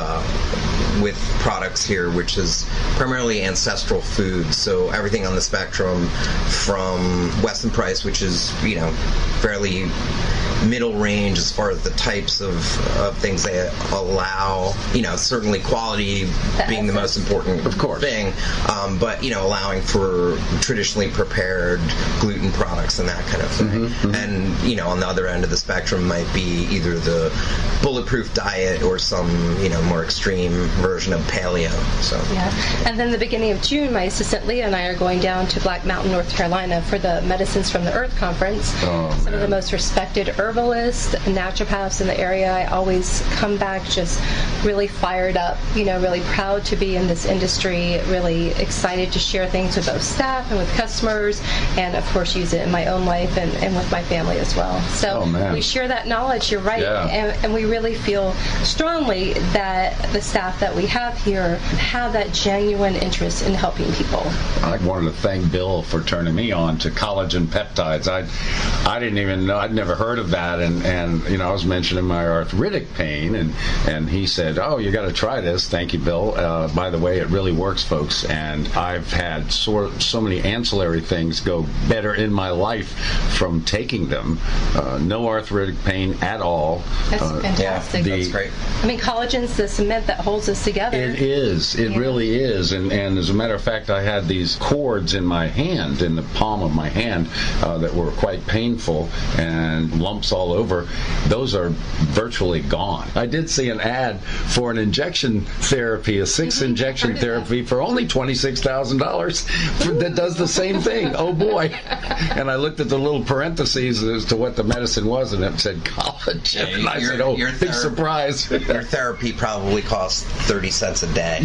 with products here, which is primarily ancestral foods. So everything on the spectrum from Weston Price, which is fairly middle range as far as the types of things they allow, certainly quality being the most important thing, but allowing for traditionally prepared gluten products and that kind of thing. And on the other end of the spectrum might be either the bulletproof diet or some more extreme version of paleo. So and then the beginning of June, my assistant Leah and I are going down to Black Mountain, North Carolina for the Medicines from the Earth conference. Some of the most respected herbalists, naturopaths in the area. I always come back just really fired up, really proud to be in this industry, really excited to share things with both staff and with customers, and of course use it in my own life and with my family as well. So we share that knowledge, you're right, and we really feel strongly that the staff that we have here have that genuine interest in helping people. I wanted to thank Bill for turning me on to collagen peptides. I didn't even know, I'd never heard of that, and I was mentioning my arthritic pain, and he said, oh, you got to try this. Thank you, Bill. By the way, it really works, folks, and I've had so many ancillary things go better in my life from taking them. No arthritic pain at all. That's fantastic. That's great. I mean, collagen's the cement that holds us together. It is. It really is. And as a matter of fact, I had these cords in my hand, in the palm of my hand, that were quite painful and lumps all over. Those are virtually gone. I did see an ad for an injection therapy, a 6-injection therapy for only $26,000 that does the same thing. Oh boy. And I looked at the little parentheses as to what the medicine was, and it said collagen. And I said, oh, big surprise. Your therapy probably costs 30 cents a day.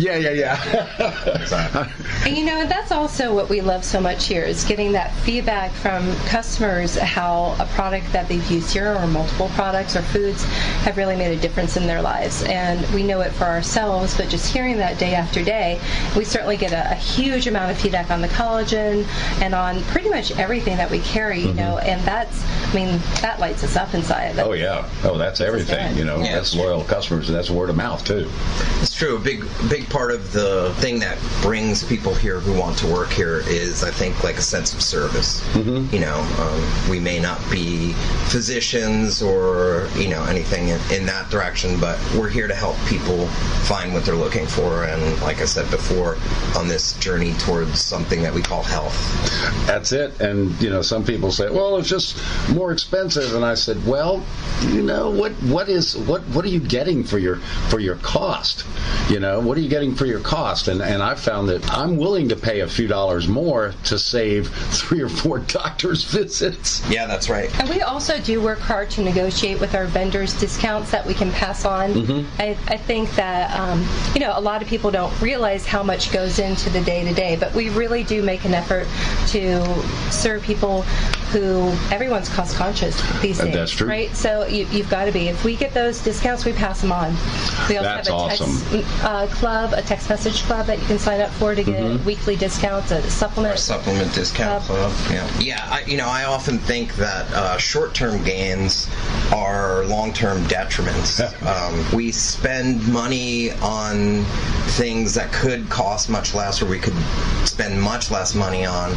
Yeah. And that's also what we love so much here, is getting that feedback from customers how a product that they've used here, or multiple products or foods, have really made a difference in their lives. And we know it for ourselves, but just hearing that day after day, we certainly get a huge amount of feedback on the collagen and on pretty much everything that we carry, and that's I mean, that lights us up inside. Oh, yeah. Oh, that's everything. You know, that's loyal customers, and that's word of mouth, too. It's true. A big part of the thing that brings people here who want to work here is, I think, like a sense of service. Mm-hmm. You know, we may not be physicians or, you know, anything in that direction, but we're here to help people find what they're looking for. And like I said before, on this journey towards something that we call health. That's it. And, you know, some people say, well, it's just more expensive. And I said, well, you know, what are you getting for your cost? You know, what are you getting for your cost? And I found that I'm willing to pay a few dollars more to save 3 or 4 doctor's visits. Yeah, that's right. And we also do work hard to negotiate with our vendors discounts that we can pass on. Mm-hmm. I think that, you know, a lot of people don't realize how much goes into the day-to-day, but we really do make an effort to serve people who, everyone's cost conscious these days. That's true. Right? So you've got to be. If we get those discounts, we pass them on. We also That's have a text club, a text message club that you can sign up for to get weekly discounts, a supplement. Supplement discount club. Yeah. I often think that short-term gains are long-term detriments. We spend money on things that could cost much less, or we could spend much less money on,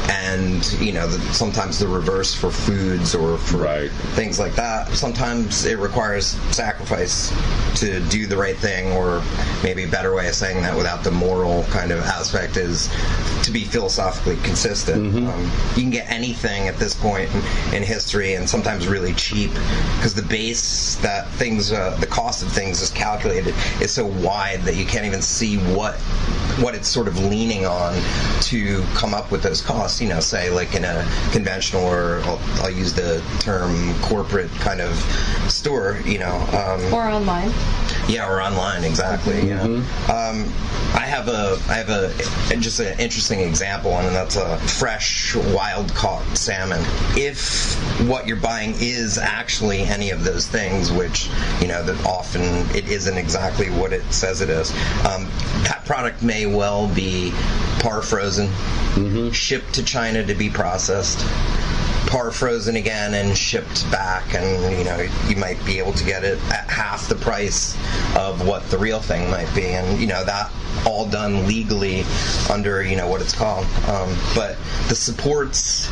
and you know, sometimes the reverse for foods or for things like that. Sometimes it requires sacrifice to do the right thing, or maybe a better way of saying that without the moral kind of aspect is to be philosophically consistent. You can get anything at this point in history, and sometimes really cheap, because the base that things, the cost of things is calculated is so wide that you can't even see what it's sort of leaning on to come up with those costs. You know, say like in a conventional, or I'll use the term corporate kind of store. You know, or online. Yeah, or online, exactly. Yeah. I have just an interesting example, and that's a fresh, wild-caught salmon. If what you're buying is actually any of those things, which, you know, that often it isn't exactly what it says it is, that product may well be par frozen, shipped to China to be processed, par frozen again and shipped back, and you know, you might be able to get it at half the price of what the real thing might be, and you know, that all done legally under, you know, what it's called. But the supports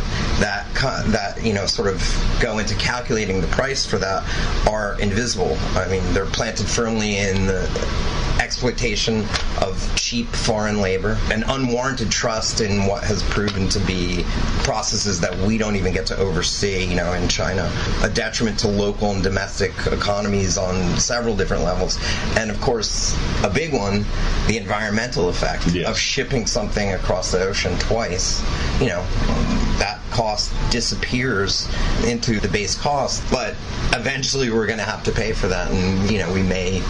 that you know, sort of go into calculating the price for that are invisible. I mean, they're planted firmly in the exploitation of cheap foreign labor, and unwarranted trust in what has proven to be processes that we don't even get to oversee, you know, in China. A detriment to local and domestic economies on several different levels. And of course, a big one, the environmental effect of shipping something across the ocean twice. You know, that cost disappears into the base cost, but eventually we're going to have to pay for that, and you know, we may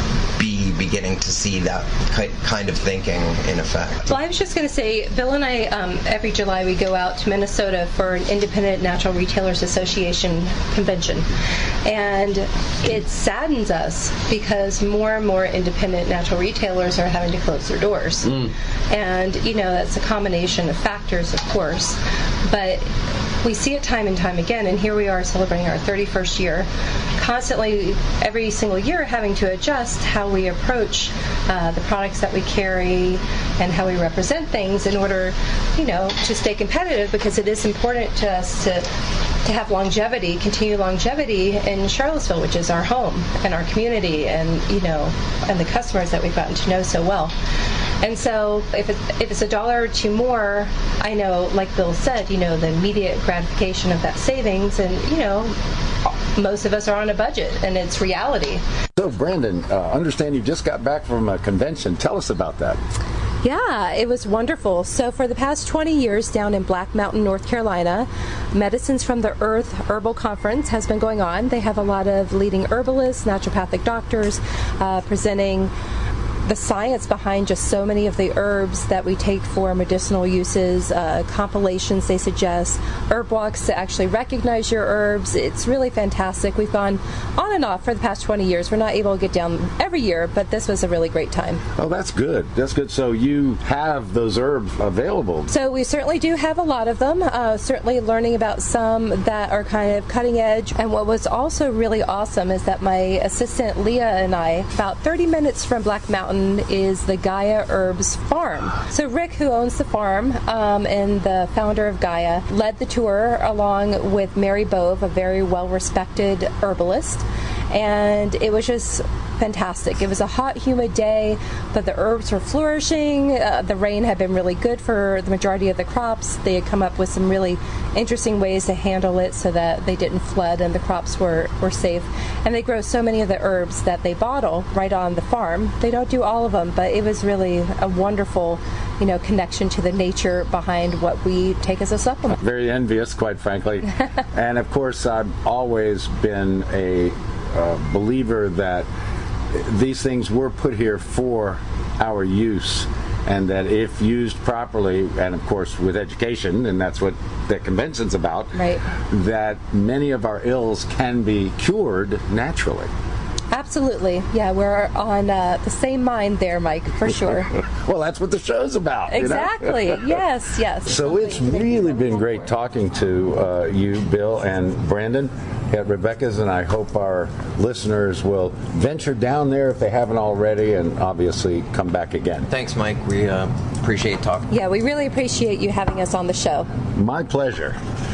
be beginning to see that kind of thinking in effect. Well, I was just going to say, Bill and I, every July we go out to Minnesota for an Independent Natural Retailers Association convention. And it saddens us because more and more independent natural retailers are having to close their doors. And, you know, that's a combination of factors, of course. But we see it time and time again, and here we are celebrating our 31st year, constantly, every single year, having to adjust how we approach the products that we carry and how we represent things in order, you know, to stay competitive, because it is important to us to have longevity, continued longevity in Charlottesville, which is our home and our community, and, you know, and the customers that we've gotten to know so well. And so if it's $1 or $2 more, I know, like Bill said, you know, the immediate gratification of that savings, and, you know, most of us are on a budget, and it's reality. So, Brandon, understand you just got back from a convention. Tell us about that. Yeah, it was wonderful. So for the past 20 years down in Black Mountain, North Carolina, Medicines from the Earth Herbal Conference has been going on. They have a lot of leading herbalists, naturopathic doctors presenting the science behind just so many of the herbs that we take for medicinal uses, compilations they suggest, herb walks to actually recognize your herbs. It's really fantastic. We've gone on and off for the past 20 years. We're not able to get down every year, but this was a really great time. Oh, that's good. That's good. So you have those herbs available. So we certainly do have a lot of them, certainly learning about some that are kind of cutting edge. And what was also really awesome is that my assistant Leah and I, about 30 minutes from Black Mountain, is the Gaia Herbs Farm. So Rick, who owns the farm and the founder of Gaia, led the tour along with Mary Bove, a very well-respected herbalist. And it was just fantastic. It was a hot, humid day, but the herbs were flourishing. The rain had been really good for the majority of the crops. They had come up with some really interesting ways to handle it so that they didn't flood and the crops were safe. And they grow so many of the herbs that they bottle right on the farm. They don't do all of them, but it was really a wonderful, connection to the nature behind what we take as a supplement. Very envious, quite frankly. And of course, I've always been a believer that these things were put here for our use, and that if used properly, and of course with education, and that's what the convention's about, right, that many of our ills can be cured naturally. Absolutely. Yeah, we're on the same mind there, Mike, for sure. Well, that's what the show's about. Exactly. Yes. So it's really been great talking to you, Bill, and Brandon at Rebecca's, and I hope our listeners will venture down there if they haven't already, and obviously come back again. Thanks, Mike. We appreciate talking. Yeah, we really appreciate you having us on the show. My pleasure.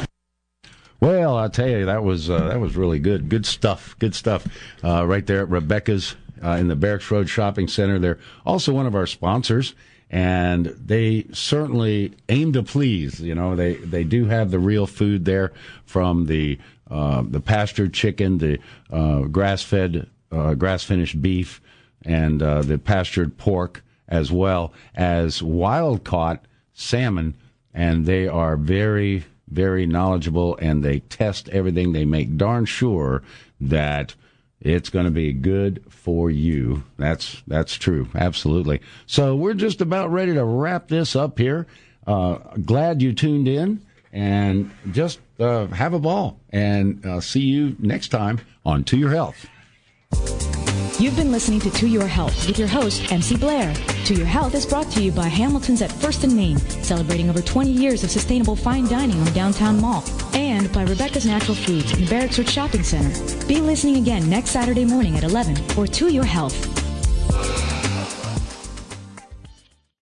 Well, I'll tell you, that was really good. Good stuff. Right there at Rebecca's in the Barracks Road Shopping Center. They're also one of our sponsors, and they certainly aim to please. They do have the real food there, from the pastured chicken, the grass-fed, grass-finished beef, and the pastured pork, as well as wild-caught salmon, and they are very, very knowledgeable, and they test everything. They make darn sure that it's going to be good for you. That's true. Absolutely. So we're just about ready to wrap this up here. Glad you tuned in, and just have a ball, and see you next time on To Your Health. You've been listening to Your Health with your host, MC Blair. To Your Health is brought to you by Hamilton's at First and Main, celebrating over 20 years of sustainable fine dining on the downtown mall, and by Rebecca's Natural Foods in the Barracks Road Shopping Center. Be listening again next Saturday morning at 11 for To Your Health.